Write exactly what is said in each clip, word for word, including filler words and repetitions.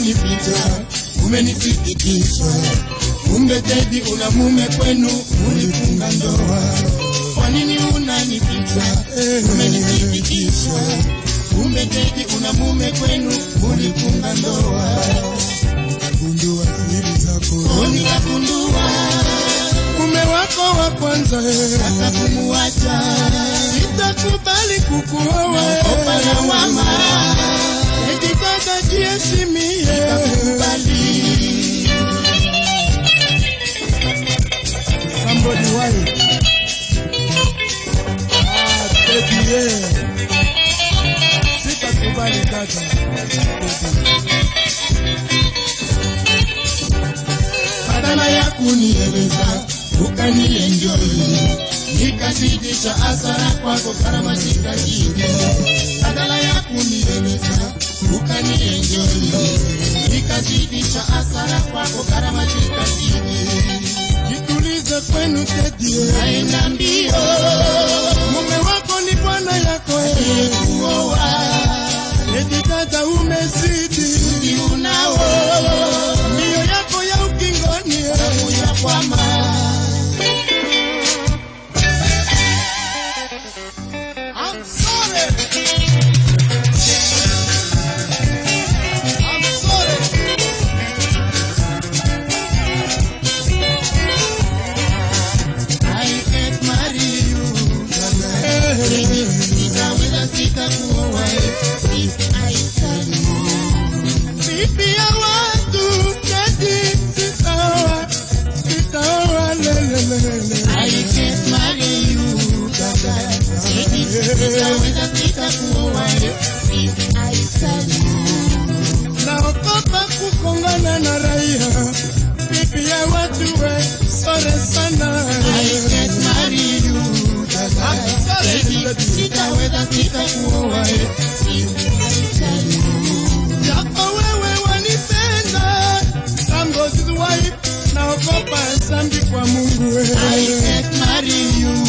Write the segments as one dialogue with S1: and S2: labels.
S1: unanipita, umenisikitisha. Kumbe Teddy una mume kwenu, ulifunga ndoa. Kwa nini unanipita, umenisikitisha. Kumbe Teddy una mume kwenu, ulifunga ndoa.
S2: Nikagundua siri zako,
S1: nikagundua
S2: mume wako wa kwanza,
S1: sasa kumuacha
S2: sitakubali kukuoa.
S1: Naogopa lawama,
S2: eti kaka jiheshimie,
S1: sitakubali.
S2: Somebody wife, ah Teddy, yeah. Sitakubali kaka.
S1: Badala ya kunieleza ukanienjoy, nikazidisha hasara kwako karama shikajini. Badala ya kunieleza ukanienjoy, nikazidisha hasara kwako karama shikajini.
S2: Jitulize kwenu Teddy,
S1: naenda mbio,
S2: mume wako ni bwana yako,
S1: kuoa.
S2: eti dada umezidi,
S1: uzi unao,
S2: mbio yako ya ukingoni,
S1: ya kwama.
S2: I'm sorry. I'm sorry.
S1: I can't marry you. Sitaweza sitakuoa. I tell you.
S2: Bibi ya watu Teddy, sitaoa, sitaoa lelelele.
S1: I can't marry you. Sitaweza sitakuoa. I tell you.
S2: Naogopa kukongana na raia, bibi ya watu we, sore sana.
S1: I can't marry you.
S2: I'm sorry.
S1: Sitaweza sitakuoa. I tell you.
S2: Japo wewe wanipenda, somebody's wife, naogopa zambi kwa Mungu we.
S1: I can't marry you.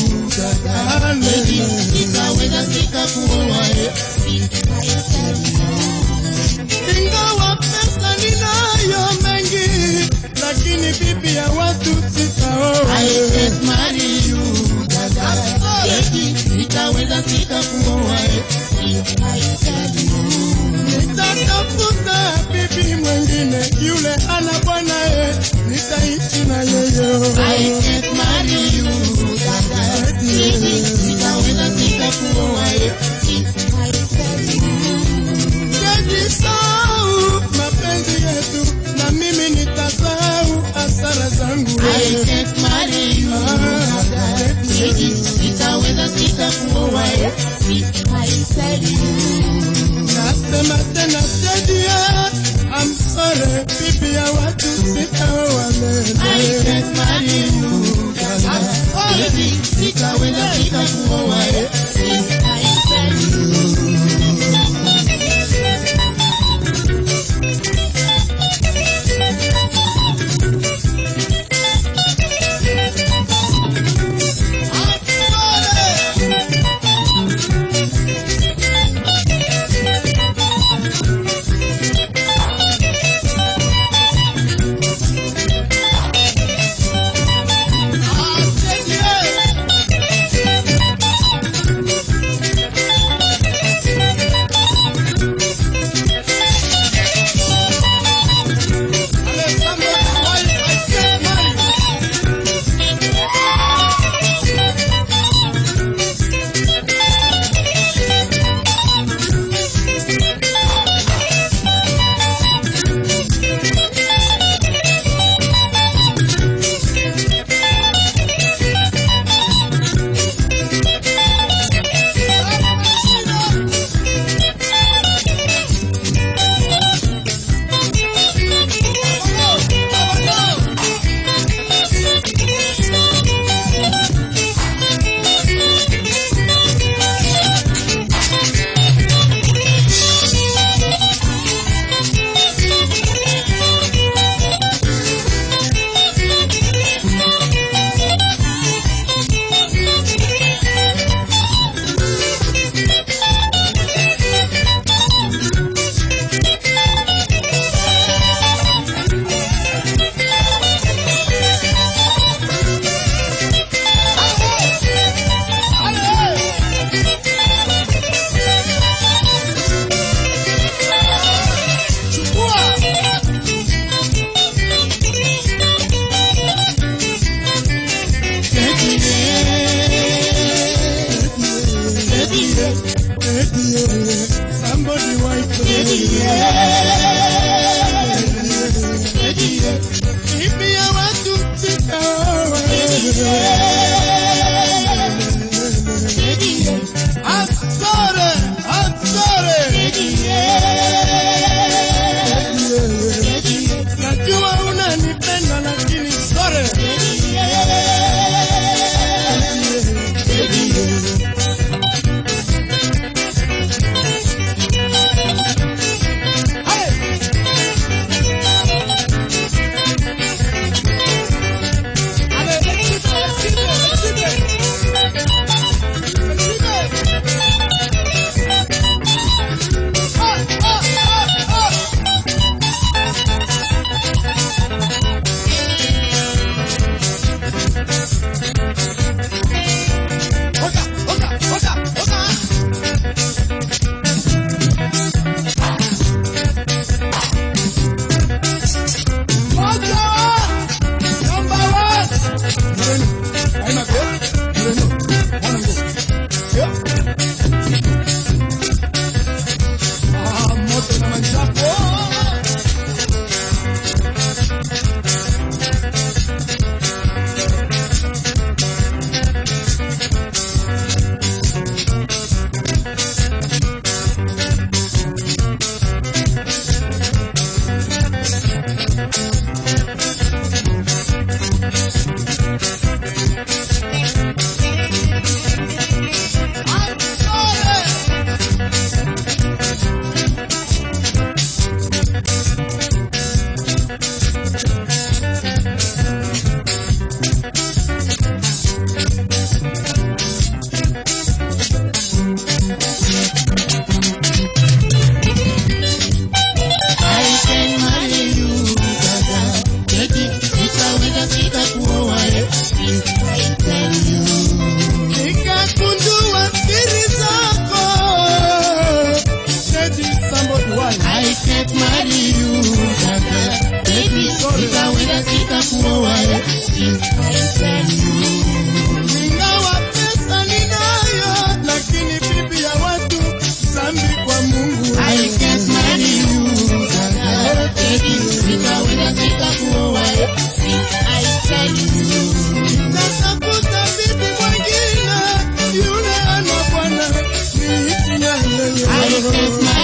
S1: Sitaweza sitakuoa. I tell you.
S2: Ingawa pesa ninayo mengi, lakini bibi ya watu sitaoa.
S1: I can't marry you. Sitaweza sitakuoa. I tell you.
S2: Nitatafuta bibi mwengine, yule ana bwana ye, nitaishi na yeye.
S1: I can't marry you. Sitaweza sitakuoa. I tell you.
S2: Teddy, sahau mapenzi yetu, na mimi nitasahau hasara zangu.
S1: I can't marry you. Sitaweza sitakuoa. I tell you.
S2: Nasema tena Teddy, I'm sorry, bibi ya watu sitaoa lele.
S1: I can't marry you. Sitaweza sitakuoa. I tell you.
S2: Somebody wife. If you want to sit down, I'm sorry, I'm sorry. Najua unanipenda lakini sorry. Ingawa pesa ninayo, lakini bibi ya watu zambi kwa Mungu.
S1: I can't marry you, baby, nitaweza sitakuoa. I tell you,
S2: natafuta bibi mwingine, yule ana bwana ni
S1: I can't marry